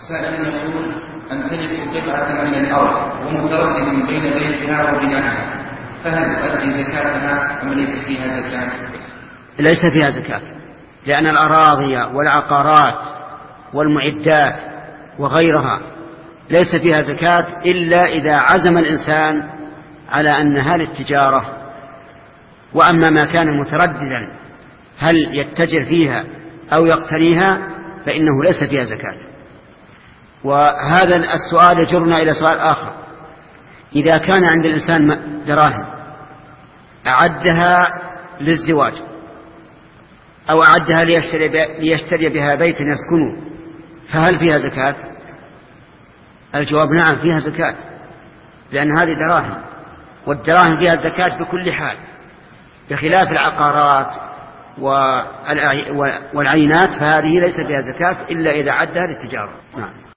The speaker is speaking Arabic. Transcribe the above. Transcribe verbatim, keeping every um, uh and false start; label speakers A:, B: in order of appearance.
A: سائل يقول: أمتلك قطعة من الأرض ومتردد بين بيتها وبنائها، فهل تؤدي زكاتها أم ليس فيها زكاة؟
B: ليس فيها زكاة، لأن الأراضي والعقارات والمعدات وغيرها ليس فيها زكاة إلا إذا عزم الإنسان على أنها للتجارة. وأما ما كان مترددا هل يتجر فيها أو يقتنيها فإنه ليس فيها زكاة. وهذا السؤال يجرنا إلى سؤال آخر: إذا كان عند الإنسان دراهم أعدها للزواج أو أعدها ليشتري, ليشتري بها بيت يسكنه، فهل فيها زكاة؟ الجواب نعم، فيها زكاة، لأن هذه دراهم، والدراهم فيها زكاة بكل حال، بخلاف العقارات والعينات فهذه ليس فيها زكاة إلا إذا عدها للتجارة. نعم.